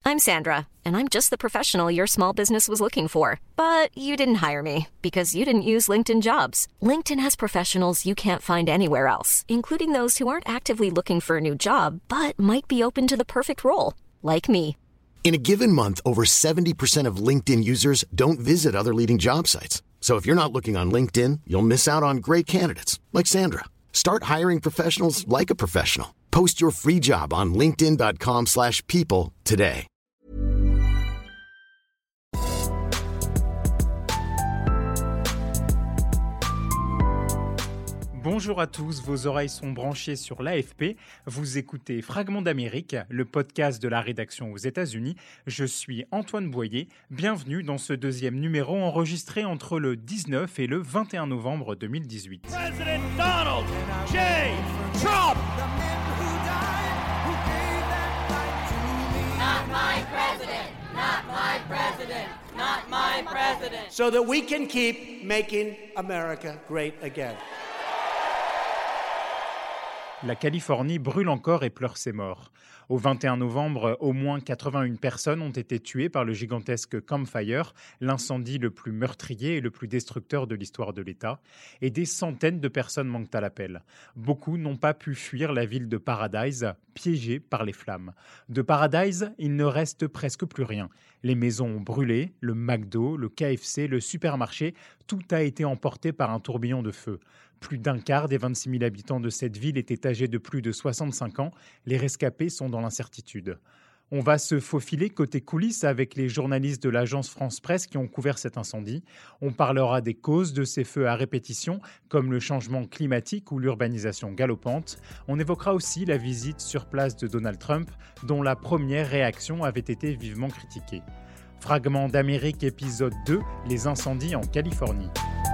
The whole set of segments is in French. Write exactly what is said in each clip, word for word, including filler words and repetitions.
I'm Sandra, and I'm just the professional your small business was looking for. But you didn't hire me because you didn't use LinkedIn Jobs. LinkedIn has professionals you can't find anywhere else, including those who aren't actively looking for a new job, but might be open to the perfect role, like me. In a given month, over seventy percent of LinkedIn users don't visit other leading job sites. So if you're not looking on LinkedIn, you'll miss out on great candidates like Sandra. Start hiring professionals like a professional. Post your free job on linkedin dot com slash people today. Bonjour à tous, vos oreilles sont branchées sur l'A F P. Vous écoutez Fragments d'Amérique, le podcast de la rédaction aux États-Unis. Je suis Antoine Boyer. Bienvenue dans ce deuxième numéro enregistré entre le dix-neuf et le vingt et un novembre deux mille dix-huit. President Donald J. Trump. Not my president. Not my president. Not my president. So that we can keep making America great again. La Californie brûle encore et pleure ses morts. Au vingt et un novembre, au moins quatre-vingt-une personnes ont été tuées par le gigantesque Camp Fire, l'incendie le plus meurtrier et le plus destructeur de l'histoire de l'État. Et des centaines de personnes manquent à l'appel. Beaucoup n'ont pas pu fuir la ville de Paradise, piégée par les flammes. De Paradise, il ne reste presque plus rien. Les maisons ont brûlé, le McDo, le K F C, le supermarché, tout a été emporté par un tourbillon de feu. Plus d'un quart des vingt-six mille habitants de cette ville étaient âgés de plus de soixante-cinq ans. Les rescapés sont dans l'incertitude. On va se faufiler côté coulisses avec les journalistes de l'agence France Presse qui ont couvert cet incendie. On parlera des causes de ces feux à répétition, comme le changement climatique ou l'urbanisation galopante. On évoquera aussi la visite sur place de Donald Trump, dont la première réaction avait été vivement critiquée. Fragments d'Amérique, épisode deux, les incendies en Californie.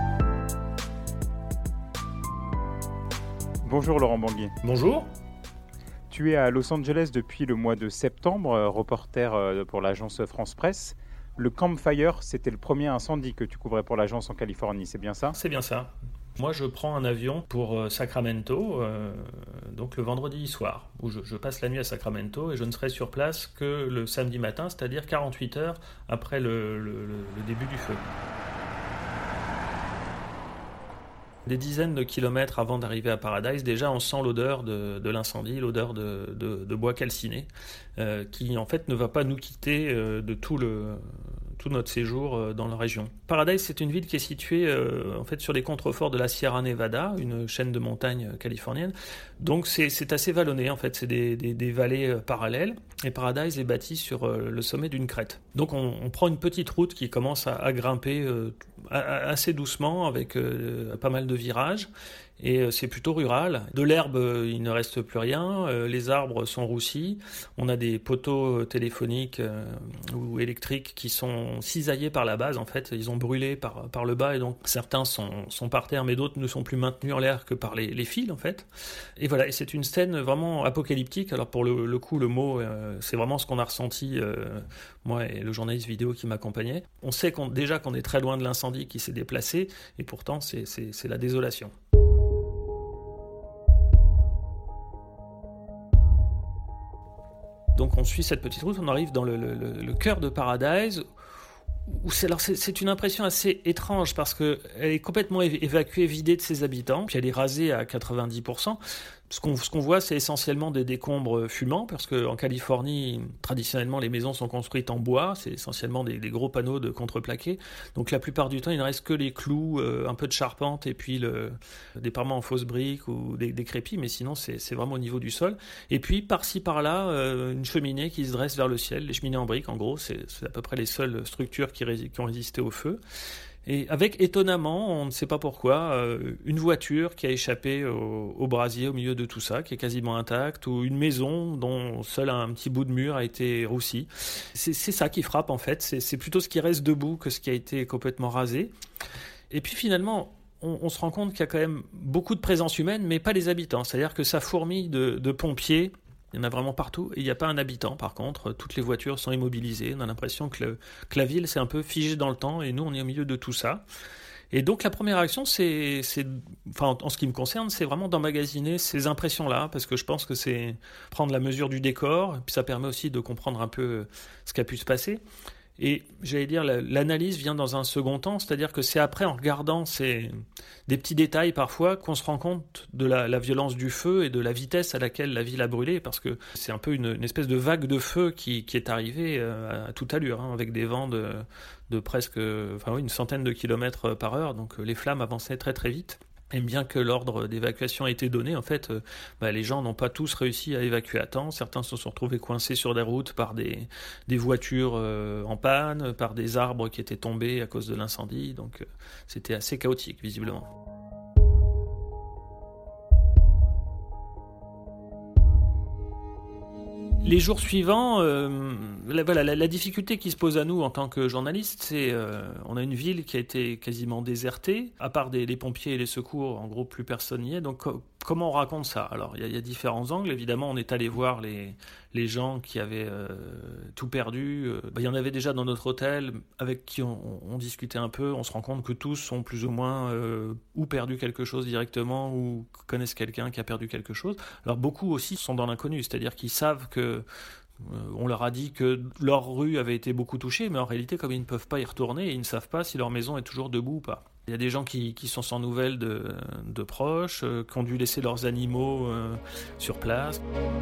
Bonjour Laurent Banguier. Bonjour. Tu es à Los Angeles depuis le mois de septembre, reporter pour l'agence France Presse. Le Camp Fire, c'était le premier incendie que tu couvrais pour l'agence en Californie, c'est bien ça ? C'est bien ça. Moi, je prends un avion pour Sacramento, euh, donc le vendredi soir, où je, je passe la nuit à Sacramento et je ne serai sur place que le samedi matin, c'est-à-dire quarante-huit heures après le, le, le, le début du feu. Des dizaines de kilomètres avant d'arriver à Paradise, déjà on sent l'odeur de, de l'incendie, l'odeur de, de, de bois calciné, euh, qui en fait ne va pas nous quitter euh, de tout, le, tout notre séjour euh, dans la région. Paradise, c'est une ville qui est située euh, en fait sur les contreforts de la Sierra Nevada, une chaîne de montagnes californienne. Donc c'est, c'est assez vallonné en fait, c'est des, des, des vallées euh, parallèles. Et Paradise est bâti sur euh, le sommet d'une crête. Donc on, on prend une petite route qui commence à, à grimper euh, à, à, assez doucement avec euh, pas mal de virages. Et euh, c'est plutôt rural. De l'herbe, euh, il ne reste plus rien. Euh, les arbres sont roussis. On a des poteaux téléphoniques euh, ou électriques qui sont cisaillés par la base. En fait, ils ont brûlé par, par le bas et donc certains sont, sont par terre, mais d'autres ne sont plus maintenus en l'air que par les, les fils en fait. Et voilà, et c'est une scène vraiment apocalyptique. Alors pour le, le coup, le mot, euh, c'est vraiment ce qu'on a ressenti, euh, moi et le journaliste vidéo qui m'accompagnait. On sait qu'on, déjà qu'on est très loin de l'incendie qui s'est déplacé et pourtant c'est, c'est, c'est la désolation. Donc on suit cette petite route, on arrive dans le, le, le cœur de Paradise, où c'est, alors c'est, c'est une impression assez étrange parce qu'elle est complètement évacuée, vidée de ses habitants, puis elle est rasée à quatre-vingt-dix pour cent. Ce qu'on, ce qu'on voit, c'est essentiellement des décombres fumants, parce qu'en Californie, traditionnellement, les maisons sont construites en bois, c'est essentiellement des, des gros panneaux de contreplaqué. Donc la plupart du temps, il ne reste que les clous, euh, un peu de charpente, et puis le, des parements en fausses briques ou des, des crépis, mais sinon, c'est, c'est vraiment au niveau du sol. Et puis, par-ci, par-là, euh, une cheminée qui se dresse vers le ciel, les cheminées en briques, en gros, c'est, c'est à peu près les seules structures qui, rés- qui ont résisté au feu. Et avec, étonnamment, on ne sait pas pourquoi, euh, une voiture qui a échappé au, au brasier au milieu de tout ça, qui est quasiment intacte, ou une maison dont seul un petit bout de mur a été roussi. C'est, c'est ça qui frappe en fait, c'est, c'est plutôt ce qui reste debout que ce qui a été complètement rasé. Et puis finalement, on, on se rend compte qu'il y a quand même beaucoup de présence humaine, mais pas les habitants. C'est-à-dire que ça fourmille de, de pompiers. Il y en a vraiment partout. Et il n'y a pas un habitant, par contre. Toutes les voitures sont immobilisées. On a l'impression que, le, que la ville s'est un peu figée dans le temps. Et nous, on est au milieu de tout ça. Et donc la première action, c'est, c'est, enfin, en ce qui me concerne, c'est vraiment d'emmagasiner ces impressions-là, parce que je pense que c'est prendre la mesure du décor, et puis ça permet aussi de comprendre un peu ce qui a pu se passer. Et j'allais dire, l'analyse vient dans un second temps, c'est-à-dire que c'est après, en regardant ces, des petits détails parfois, qu'on se rend compte de la, la violence du feu et de la vitesse à laquelle la ville a brûlé, parce que c'est un peu une, une espèce de vague de feu qui, qui est arrivée à, à toute allure, hein, avec des vents de, de presque enfin, oui, une centaine de kilomètres par heure, donc les flammes avançaient très très vite. Et bien que l'ordre d'évacuation a été donné, en fait, euh, bah, les gens n'ont pas tous réussi à évacuer à temps. Certains se sont retrouvés coincés sur des routes par des, des voitures euh, en panne, par des arbres qui étaient tombés à cause de l'incendie. Donc euh, c'était assez chaotique, visiblement. Les jours suivants, euh, la, voilà, la, la difficulté qui se pose à nous en tant que journalistes, c'est euh, on a une ville qui a été quasiment désertée, à part des, des pompiers et les secours, en gros plus personne n'y est. Donc co- comment on raconte ça ? Alors il y, y a différents angles. Évidemment, on est allé voir les, les gens qui avaient euh, tout perdu. Il bah, y en avait déjà dans notre hôtel, avec qui on, on discutait un peu. On se rend compte que tous sont plus ou moins euh, ou perdu quelque chose directement, ou connaissent quelqu'un qui a perdu quelque chose. Alors beaucoup aussi sont dans l'inconnu, c'est-à-dire qu'ils savent que on leur a dit que leur rue avait été beaucoup touchée, mais en réalité, comme ils ne peuvent pas y retourner, ils ne savent pas si leur maison est toujours debout ou pas. Il y a des gens qui, qui sont sans nouvelles de, de proches, euh, qui ont dû laisser leurs animaux euh, sur place.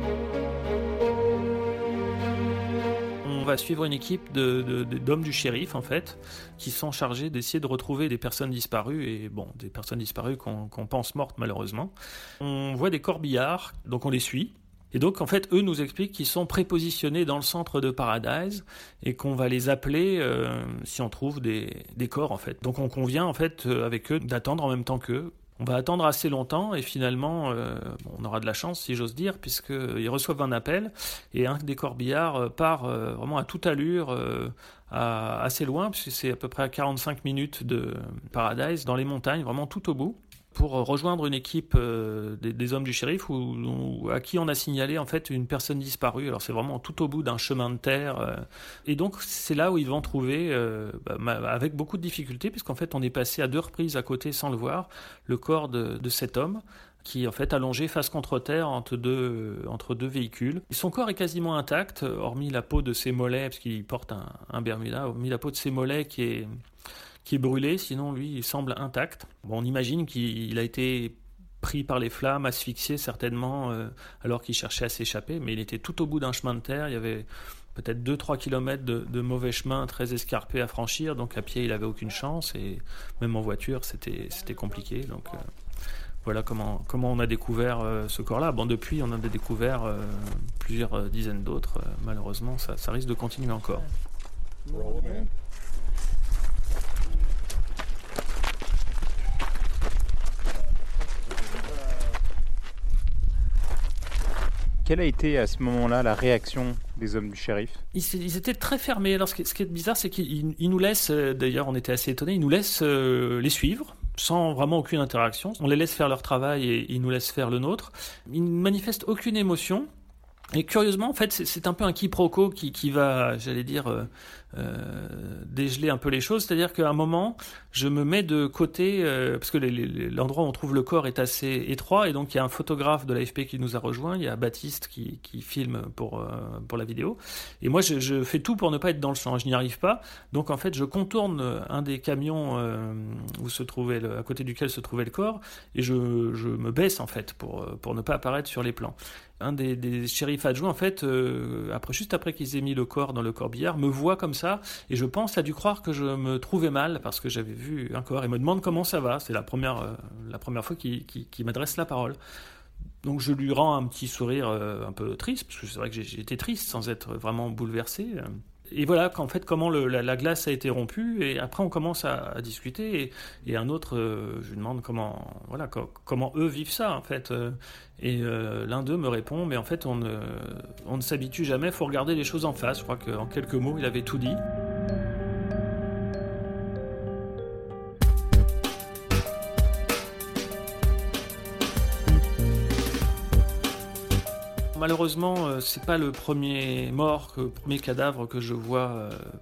On va suivre une équipe de, de, de, d'hommes du shérif, en fait, qui sont chargés d'essayer de retrouver des personnes disparues, et bon, des personnes disparues qu'on, qu'on pense mortes, malheureusement. On voit des corbillards, donc on les suit. Et donc, en fait, eux nous expliquent qu'ils sont prépositionnés dans le centre de Paradise et qu'on va les appeler euh, si on trouve des, des corps, en fait. Donc, on convient, en fait, euh, avec eux d'attendre en même temps qu'eux. On va attendre assez longtemps et finalement, euh, bon, on aura de la chance, si j'ose dire, puisqu'ils reçoivent un appel et un des corbillards part euh, vraiment à toute allure, euh, à, assez loin, puisque c'est à peu près à quarante-cinq minutes de Paradise, dans les montagnes, vraiment tout au bout, pour rejoindre une équipe euh, des, des hommes du shérif où, où, à qui on a signalé en fait une personne disparue. Alors c'est vraiment tout au bout d'un chemin de terre. Euh, et donc c'est là où ils vont trouver, euh, bah, avec beaucoup de difficultés, puisqu'en fait on est passé à deux reprises à côté sans le voir, le corps de, de cet homme qui est en fait allongé face contre terre entre deux, entre deux véhicules. Et son corps est quasiment intact, hormis la peau de ses mollets, parce qu'il porte un, un bermuda, hormis la peau de ses mollets qui est... qui est brûlé, sinon lui il semble intact. Bon, on imagine qu'il a été pris par les flammes, asphyxié certainement, euh, alors qu'il cherchait à s'échapper, mais il était tout au bout d'un chemin de terre, il y avait peut-être deux à trois kilomètres de, de mauvais chemin très escarpés à franchir, donc à pied il n'avait aucune chance, et même en voiture c'était, c'était compliqué. Donc euh, voilà comment, comment on a découvert euh, ce corps-là. Bon, depuis on en a découvert euh, plusieurs euh, dizaines d'autres, euh, malheureusement ça, ça risque de continuer encore. Quelle a été à ce moment-là la réaction des hommes du shérif ? Ils, ils étaient très fermés. Alors ce qui, ce qui est bizarre, c'est qu'ils ils nous laissent, euh, d'ailleurs on était assez étonnés, ils nous laissent euh, les suivre sans vraiment aucune interaction. On les laisse faire leur travail et ils nous laissent faire le nôtre. Ils ne manifestent aucune émotion. Et curieusement, en fait, c'est, c'est un peu un quiproquo qui, qui va, j'allais dire, euh, euh, dégeler un peu les choses. C'est-à-dire qu'à un moment, je me mets de côté, euh, parce que les, les, l'endroit où on trouve le corps est assez étroit, et donc il y a un photographe de l'A F P qui nous a rejoint, il y a Baptiste qui, qui filme pour, euh, pour la vidéo, et moi je, je fais tout pour ne pas être dans le champ, je n'y arrive pas, donc en fait je contourne un des camions euh, où se trouvait le, à côté duquel se trouvait le corps, et je, je me baisse en fait pour, pour ne pas apparaître sur les plans. Un des, des shérifs adjoints, en fait, euh, après, juste après qu'ils aient mis le corps dans le corbillard, me voit comme ça, et je pense a dû croire que je me trouvais mal, parce que j'avais vu un corps, et me demande comment ça va. C'est la première, euh, la première fois qu'il, qu'il, qu'il m'adresse la parole. Donc je lui rends un petit sourire euh, un peu triste, parce que c'est vrai que j'ai, j'ai été triste sans être vraiment bouleversé. Et voilà, qu'en fait, comment le, la, la glace a été rompue, et après on commence à, à discuter, et, et un autre, euh, je lui demande comment, voilà, co- comment eux vivent ça, en fait. Et euh, l'un d'eux me répond, mais en fait, on ne, on ne s'habitue jamais, il faut regarder les choses en face. Je crois qu'en quelques mots, il avait tout dit. Malheureusement, euh, c'est pas le premier mort, le premier cadavre que je vois euh,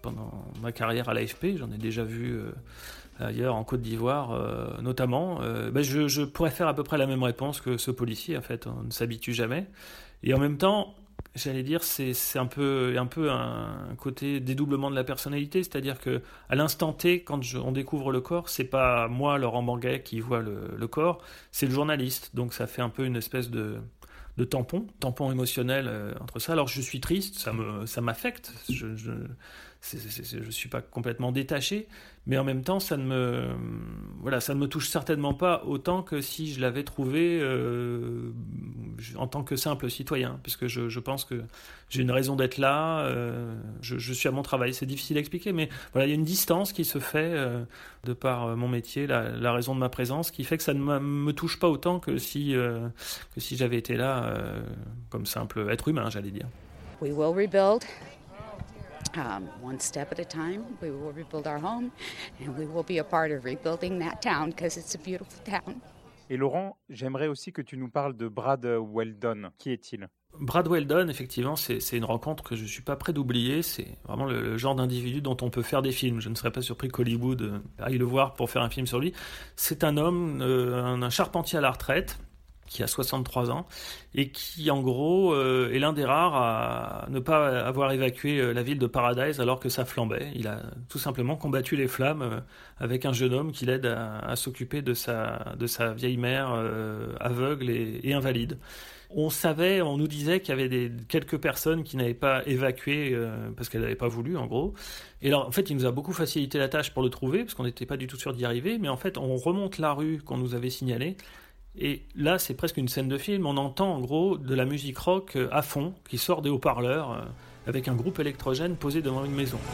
pendant ma carrière à l'A F P. J'en ai déjà vu euh, ailleurs, en Côte d'Ivoire euh, notamment. Euh, ben je, je pourrais faire à peu près la même réponse que ce policier. En fait, on ne s'habitue jamais. Et en même temps, j'allais dire, c'est, c'est un peu, un peu un côté dédoublement de la personnalité, c'est-à-dire que à l'instant T, quand je, on découvre le corps, c'est pas moi, Laurent Banguet, qui voit le, le corps, c'est le journaliste. Donc ça fait un peu une espèce de, de tampon, tampon émotionnel euh, entre ça. Alors je suis triste, ça me, ça m'affecte. Je, je, c'est, c'est, c'est, je suis pas complètement détaché, mais en même temps, ça ne me, voilà, ça ne me touche certainement pas autant que si je l'avais trouvé euh, en tant que simple citoyen, puisque je, je pense que j'ai une raison d'être là, euh, je, je suis à mon travail. C'est difficile à expliquer, mais voilà, il y a une distance qui se fait euh, de par mon métier, la, la raison de ma présence, qui fait que ça ne me, me touche pas autant que si, euh, que si j'avais été là euh, comme simple être humain, j'allais dire. We will rebuild. Um, one step at a time, we will rebuild our home, and we will be a part of rebuilding that town because it's a beautiful town. Et Laurent, j'aimerais aussi que tu nous parles de Brad Weldon. Qui est-il ? Brad Weldon, effectivement, c'est, c'est une rencontre que je ne suis pas prêt d'oublier. C'est vraiment le, le genre d'individu dont on peut faire des films. Je ne serais pas surpris qu'Hollywood euh, aille le voir pour faire un film sur lui. C'est un homme, euh, un, un charpentier à la retraite, qui a soixante-trois ans, et qui, en gros, euh, est l'un des rares à ne pas avoir évacué la ville de Paradise alors que ça flambait. Il a tout simplement combattu les flammes euh, avec un jeune homme qui l'aide à, à s'occuper de sa, de sa vieille mère euh, aveugle et, et invalide. On savait, on nous disait qu'il y avait des, quelques personnes qui n'avaient pas évacué euh, parce qu'elles n'avaient pas voulu, en gros. Et alors, en fait, il nous a beaucoup facilité la tâche pour le trouver, parce qu'on n'était pas du tout sûr d'y arriver. Mais en fait, on remonte la rue qu'on nous avait signalée. Et là, c'est presque une scène de film. On entend en gros de la musique rock à fond qui sort des haut-parleurs avec un groupe électrogène posé devant une maison.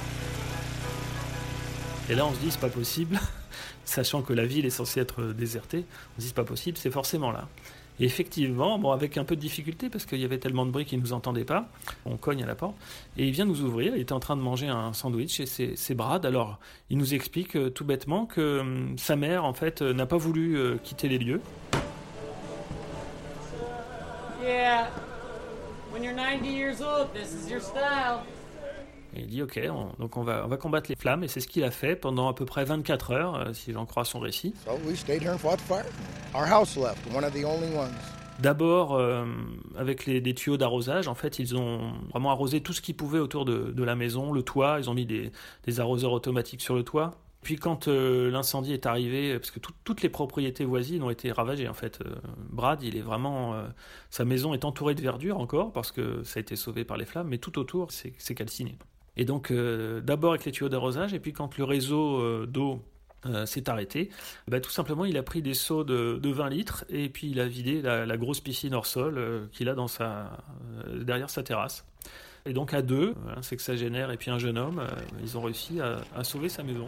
Et là, on se dit, c'est pas possible, sachant que la ville est censée être désertée. On se dit, c'est pas possible, c'est forcément là. Et effectivement, bon, avec un peu de difficulté, parce qu'il y avait tellement de bruit qu'il ne nous entendait pas, on cogne à la porte, et il vient nous ouvrir, il était en train de manger un sandwich, et c'est, c'est Brad. Alors, il nous explique euh, tout bêtement que euh, sa mère, en fait, euh, n'a pas voulu euh, quitter les lieux. Yeah, when you're ninety years old, this is your style. Et il dit ok, on, donc on va, on va combattre les flammes, et c'est ce qu'il a fait pendant à peu près vingt-quatre heures, euh, si j'en crois son récit. So we stayed here and fought the fire. Our house left, one of the only ones. D'abord, euh, avec les, des tuyaux d'arrosage, en fait, ils ont vraiment arrosé tout ce qu'ils pouvaient autour de, de la maison, le toit, ils ont mis des, des arroseurs automatiques sur le toit. Puis quand euh, l'incendie est arrivé, parce que tout, toutes les propriétés voisines ont été ravagées, en fait. Euh, Brad, il est vraiment... Euh, sa maison est entourée de verdure encore, parce que ça a été sauvé par les flammes, mais tout autour, c'est, c'est calciné. Et donc, euh, d'abord avec les tuyaux d'arrosage, et puis quand le réseau euh, d'eau euh, s'est arrêté, bah, tout simplement, il a pris des seaux de, de vingt litres, et puis il a vidé la, la grosse piscine hors sol euh, qu'il a dans sa, euh, derrière sa terrasse. Et donc, à deux, un sexagénaire et puis un jeune homme, euh, ils ont réussi à, à sauver sa maison.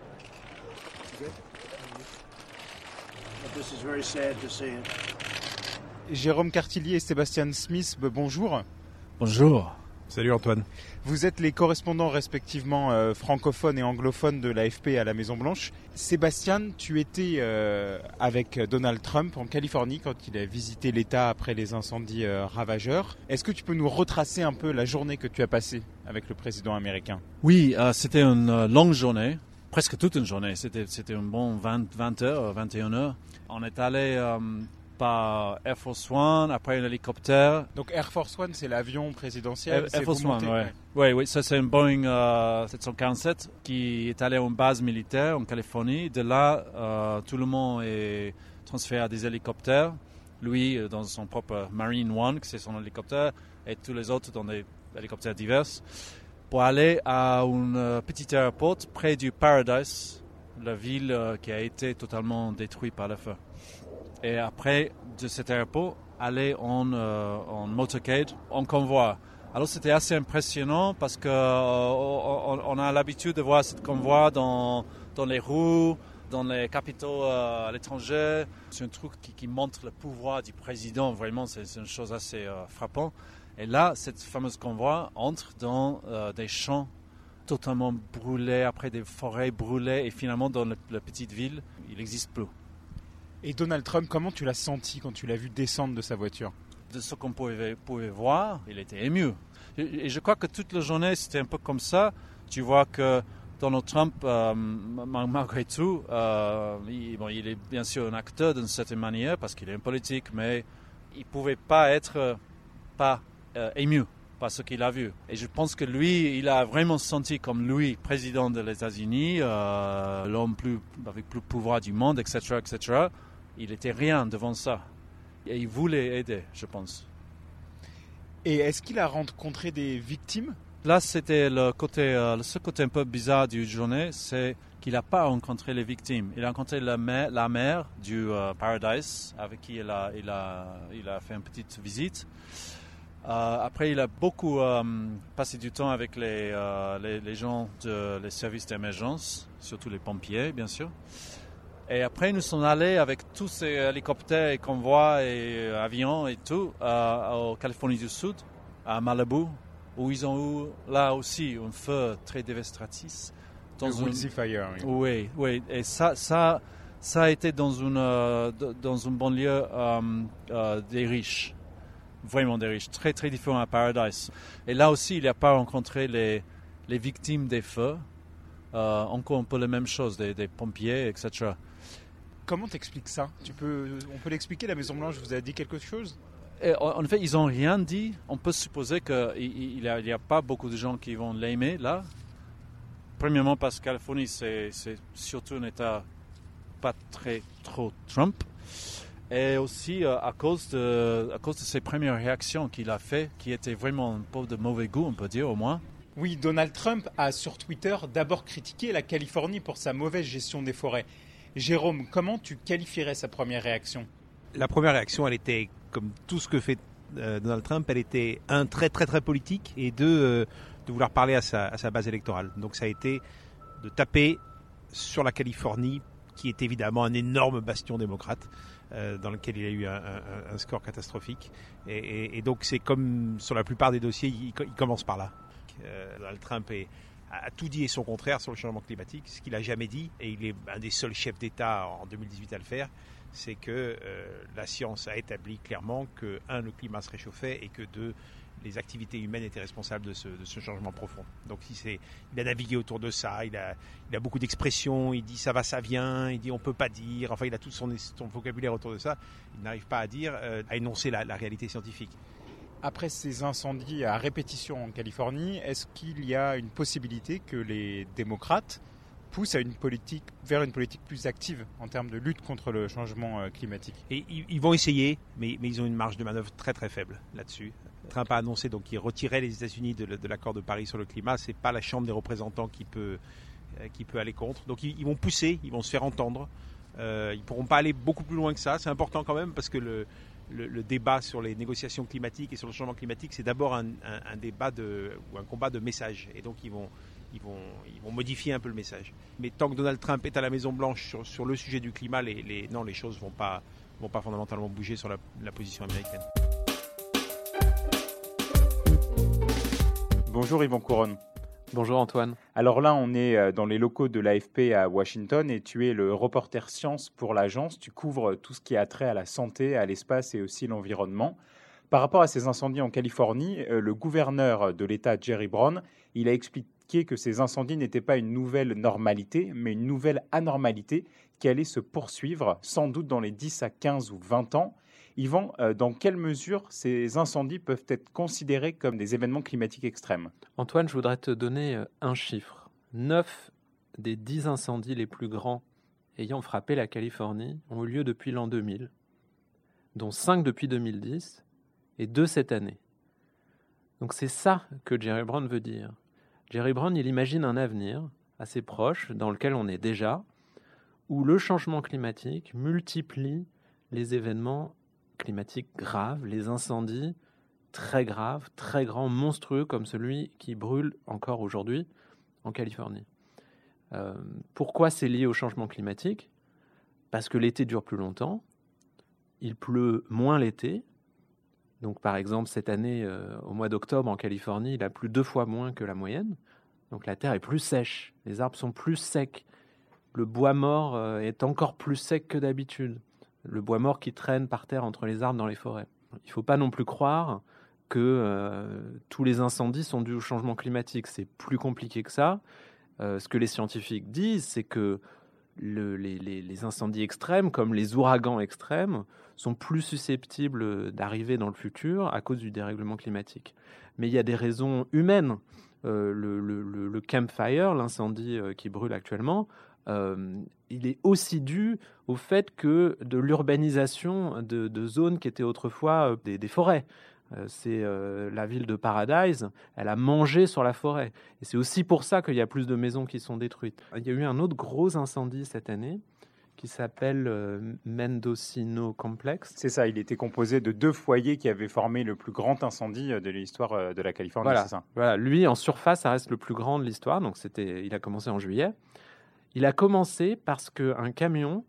This is very sad to see it. Jérôme Cartillier et Sébastien Smith, bonjour. Bonjour. Salut Antoine. Vous êtes les correspondants respectivement euh, francophones et anglophones de l'A F P à la Maison-Blanche. Sébastien, tu étais euh, avec Donald Trump en Californie quand il a visité l'État après les incendies euh, ravageurs. Est-ce que tu peux nous retracer un peu la journée que tu as passée avec le président américain ? Oui, euh, c'était une euh, longue journée, presque toute une journée. C'était, c'était un bon vingt, vingt heures, vingt et une heures. On est allé... Euh, par Air Force One, après un hélicoptère. Donc Air Force One, c'est l'avion présidentiel. Air, Air Force One, oui. Oui, oui, ça c'est un Boeing euh, sept cent quarante-sept qui est allé à une base militaire en Californie. De là, euh, tout le monde est transféré à des hélicoptères. Lui, euh, dans son propre Marine One, qui c'est son hélicoptère, et tous les autres dans des hélicoptères divers, pour aller à un euh, petit aéroport près du Paradise, la ville euh, qui a été totalement détruite par le feu. Et après, de cet aéroport, aller en, euh, en motorcade, en convoi. Alors c'était assez impressionnant parce qu'on euh, on a l'habitude de voir ce convoi dans, dans les rues, dans les capitaux euh, à l'étranger. C'est un truc qui, qui montre le pouvoir du président. Vraiment, c'est, c'est une chose assez euh, frappante. Et là, cette fameuse convoi entre dans euh, des champs totalement brûlés, après des forêts brûlées. Et finalement, dans le, la petite ville, il n'existe plus. Et Donald Trump, comment tu l'as senti quand tu l'as vu descendre de sa voiture ? De ce qu'on pouvait, pouvait voir, il était ému. Et je crois que toute la journée, c'était un peu comme ça. tu vois que Donald Trump, euh, malgré tout, euh, il, bon, il est bien sûr un acteur d'une certaine manière parce qu'il est un politique, mais il ne pouvait pas être euh, pas euh, ému par ce qu'il a vu. Et je pense que lui, il a vraiment senti comme lui, président des États-Unis, euh, l'homme plus, avec plus de pouvoir du monde, et cetera, et cetera. Il n'était rien devant ça. Et il voulait aider, je pense. Et est-ce qu'il a rencontré des victimes ? Là, c'était le côté, euh, ce côté un peu bizarre du journée, c'est qu'il n'a pas rencontré les victimes. Il a rencontré la mère, la mère du euh, Paradise, avec qui il a, il, a, il a fait une petite visite. Euh, après, il a beaucoup euh, passé du temps avec les, euh, les, les gens des services d'émergence, surtout les pompiers, bien sûr. Et après, nous sommes allés avec tous ces hélicoptères et convois et avions et tout euh, en Californie du Sud, à Malibu, où ils ont eu là aussi un feu très dévastatrice. Dans le Woolsey Fire. Oui, oui. Et ça, ça, ça a été dans une, euh, dans une banlieue euh, euh, des riches, vraiment des riches, très très différent à Paradise. Et là aussi, il n'a pas rencontré les, les victimes des feux. Euh, encore un peu la même chose, des, des pompiers, et cetera. Comment t'expliques ça ? Tu peux, on peut l'expliquer, la Maison-Blanche vous a dit quelque chose ? Et en fait, ils n'ont rien dit. On peut supposer qu'il n'y a, a pas beaucoup de gens qui vont l'aimer là. Premièrement, parce que Californie, c'est, c'est surtout un État pas très trop Trump. Et aussi euh, à, cause de, à cause de ses premières réactions qu'il a fait, qui étaient vraiment un peu de mauvais goût, on peut dire au moins. Oui, Donald Trump a sur Twitter d'abord critiqué la Californie pour sa mauvaise gestion des forêts. Jérôme, comment tu qualifierais sa première réaction ? La première réaction, elle était, comme tout ce que fait euh, Donald Trump, elle était, un, très très très politique, et deux, euh, de vouloir parler à sa, à sa base électorale. Donc ça a été de taper sur la Californie, qui est évidemment un énorme bastion démocrate, euh, dans lequel il a eu un, un, un score catastrophique. Et, et, et donc c'est comme sur la plupart des dossiers, il, il commence par là. Euh, Donald Trump est, a tout dit et son contraire sur le changement climatique, ce qu'il n'a jamais dit, et il est un des seuls chefs d'État en deux mille dix-huit à le faire, c'est que euh, la science a établi clairement que, un, le climat se réchauffait, et que, deux, les activités humaines étaient responsables de ce, de ce changement profond. Donc si c'est, il a navigué autour de ça, il a, il a beaucoup d'expressions, il dit ça va, ça vient, il dit on peut pas dire, enfin il a tout son, son vocabulaire autour de ça, il n'arrive pas à dire, euh, à énoncer la, la réalité scientifique. Après ces incendies à répétition en Californie, est-ce qu'il y a une possibilité que les démocrates poussent à une politique, vers une politique plus active en termes de lutte contre le changement climatique ? Et ils vont essayer, mais, mais ils ont une marge de manœuvre très très faible là-dessus. Trump a annoncé donc qu'il retirait les États-Unis de, de l'accord de Paris sur le climat. C'est pas la Chambre des représentants qui peut, euh, qui peut aller contre. Donc ils, ils vont pousser, ils vont se faire entendre. Euh, ils pourront pas aller beaucoup plus loin que ça. C'est important quand même parce que le Le, le débat sur les négociations climatiques et sur le changement climatique, c'est d'abord un, un, un débat de, ou un combat de messages. Et donc, ils vont, ils, vont, ils vont modifier un peu le message. Mais tant que Donald Trump est à la Maison-Blanche sur, sur le sujet du climat, les, les, non, les choses ne vont pas, vont pas fondamentalement bouger sur la, la position américaine. Bonjour Yvan Couronne. Bonjour Antoine. Alors là, on est dans les locaux de l'A F P à Washington et tu es le reporter science pour l'agence. Tu couvres tout ce qui a trait à la santé, à l'espace et aussi l'environnement. Par rapport à ces incendies en Californie, le gouverneur de l'État, Jerry Brown, il a expliqué que ces incendies n'étaient pas une nouvelle normalité, mais une nouvelle anormalité qui allait se poursuivre sans doute dans les dix à quinze ou vingt ans. Yvan, dans quelle mesure ces incendies peuvent être considérés comme des événements climatiques extrêmes ? Antoine, je voudrais te donner un chiffre. neuf des dix incendies les plus grands ayant frappé la Californie ont eu lieu depuis l'an deux mille, dont cinq depuis deux mille dix et deux cette année. Donc c'est ça que Jerry Brown veut dire. Jerry Brown, il imagine un avenir assez proche, dans lequel on est déjà, où le changement climatique multiplie les événements climatiques graves, les incendies très graves, très grands, monstrueux, comme celui qui brûle encore aujourd'hui en Californie. Euh, pourquoi c'est lié au changement climatique ? Parce que l'été dure plus longtemps, il pleut moins l'été. Donc par exemple, cette année, euh, au mois d'octobre en Californie, il a plu deux fois moins que la moyenne. Donc la terre est plus sèche, les arbres sont plus secs, le bois mort euh, est encore plus sec que d'habitude. Le bois mort qui traîne par terre entre les arbres dans les forêts. Il ne faut pas non plus croire que euh, tous les incendies sont dus au changement climatique. C'est plus compliqué que ça. Euh, ce que les scientifiques disent, c'est que le, les, les, les incendies extrêmes, comme les ouragans extrêmes, sont plus susceptibles d'arriver dans le futur à cause du dérèglement climatique. Mais il y a des raisons humaines. Euh, le, le, le, le Camp Fire, l'incendie euh, qui brûle actuellement, euh, il est aussi dû au fait que de l'urbanisation de, de zones qui étaient autrefois euh, des, des forêts. Euh, c'est euh, la ville de Paradise, elle a mangé sur la forêt. Et c'est aussi pour ça qu'il y a plus de maisons qui sont détruites. Il y a eu un autre gros incendie cette année qui s'appelle euh, Mendocino Complex. C'est ça, il était composé de deux foyers qui avaient formé le plus grand incendie de l'histoire de la Californie, voilà, c'est ça? Voilà, lui, en surface, ça reste le plus grand de l'histoire. Donc, c'était, il a commencé en juillet. Il a commencé parce qu'un camion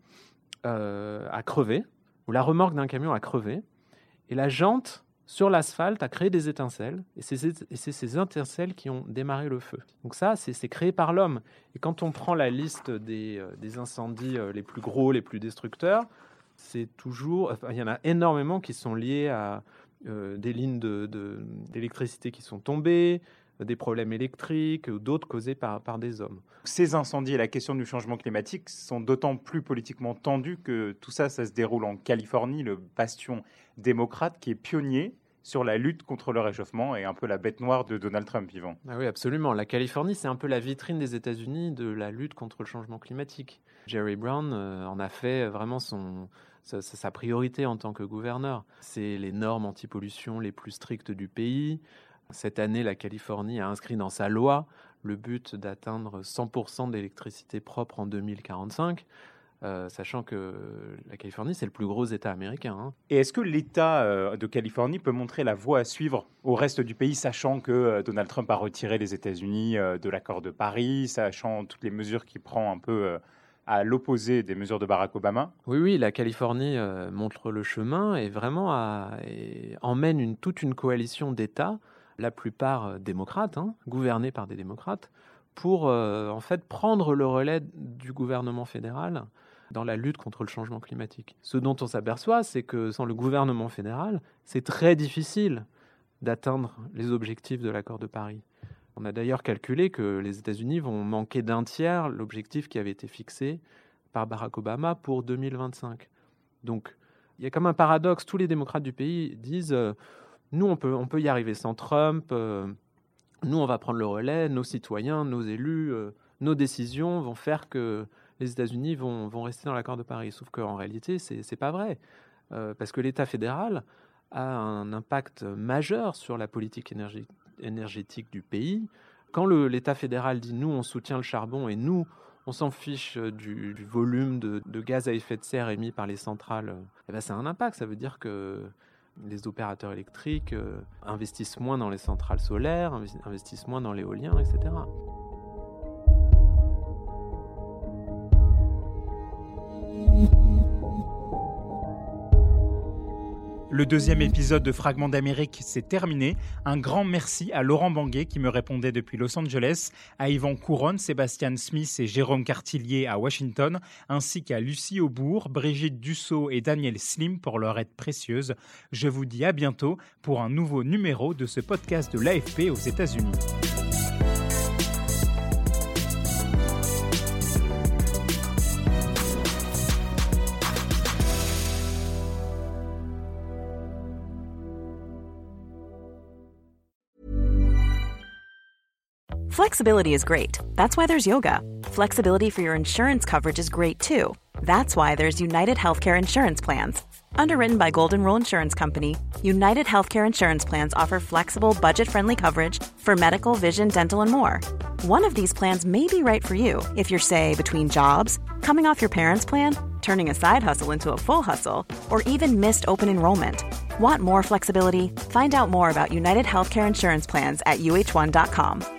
euh, a crevé, ou la remorque d'un camion a crevé, et la jante sur l'asphalte a créé des étincelles, et c'est, et c'est ces étincelles qui ont démarré le feu. Donc ça, c'est, c'est créé par l'homme. Et quand on prend la liste des, euh, des incendies euh, les plus gros, les plus destructeurs, c'est toujours... Enfin, il y en a énormément qui sont liés à euh, des lignes de, de, d'électricité qui sont tombées, des problèmes électriques ou d'autres causés par, par des hommes. Ces incendies et la question du changement climatique sont d'autant plus politiquement tendus que tout ça, ça se déroule en Californie, le bastion démocrate qui est pionnier sur la lutte contre le réchauffement et un peu la bête noire de Donald Trump, Yvan. Ah oui, absolument. La Californie, c'est un peu la vitrine des États-Unis de la lutte contre le changement climatique. Jerry Brown euh, en a fait vraiment son... sa, sa priorité en tant que gouverneur. C'est les normes anti-pollution les plus strictes du pays. Cette année, la Californie a inscrit dans sa loi le but d'atteindre cent pour cent d'électricité propre en deux mille quarante-cinq, euh, sachant que la Californie, c'est le plus gros État américain. Hein. Et est-ce que l'État euh, de Californie peut montrer la voie à suivre au reste du pays, sachant que euh, Donald Trump a retiré les États-Unis euh, de l'accord de Paris, sachant toutes les mesures qu'il prend un peu euh, à l'opposé des mesures de Barack Obama? Oui, oui, la Californie euh, montre le chemin et vraiment à, et emmène une, toute une coalition d'États, la plupart démocrates, hein, gouvernés par des démocrates, pour euh, en fait prendre le relais du gouvernement fédéral dans la lutte contre le changement climatique. Ce dont on s'aperçoit, c'est que sans le gouvernement fédéral, c'est très difficile d'atteindre les objectifs de l'accord de Paris. On a d'ailleurs calculé que les États-Unis vont manquer d'un tiers l'objectif qui avait été fixé par Barack Obama pour deux mille vingt-cinq. Donc, il y a comme un paradoxe. Tous les démocrates du pays disent euh, nous, on peut, on peut y arriver sans Trump. Euh, nous, on va prendre le relais. Nos citoyens, nos élus, euh, nos décisions vont faire que les États-Unis vont, vont rester dans l'accord de Paris. Sauf qu'en réalité, c'est, c'est pas vrai. Euh, parce que l'État fédéral a un impact majeur sur la politique énergie, énergétique du pays. Quand le, l'État fédéral dit « nous, on soutient le charbon et nous, on s'en fiche du, du volume de, de gaz à effet de serre émis par les centrales », eh ben, ça a un impact. Ça veut dire que les opérateurs électriques euh, investissent moins dans les centrales solaires, investissent moins dans l'éolien, et cetera. Le deuxième épisode de Fragments d'Amérique, c'est terminé. Un grand merci à Laurent Banguet qui me répondait depuis Los Angeles, à Yvan Couronne, Sébastien Smith et Jérôme Cartillier à Washington, ainsi qu'à Lucie Aubourg, Brigitte Dussault et Daniel Slim pour leur aide précieuse. Je vous dis à bientôt pour un nouveau numéro de ce podcast de l'A F P aux États-Unis. Flexibility is great. That's why there's yoga. Flexibility for your insurance coverage is great too. That's why there's United Healthcare Insurance Plans. Underwritten by Golden Rule Insurance Company, United Healthcare Insurance Plans offer flexible, budget-friendly coverage for medical, vision, dental, and more. One of these plans may be right for you if you're, say, between jobs, coming off your parents' plan, turning a side hustle into a full hustle, or even missed open enrollment. Want more flexibility? Find out more about United Healthcare Insurance Plans at U H one dot com.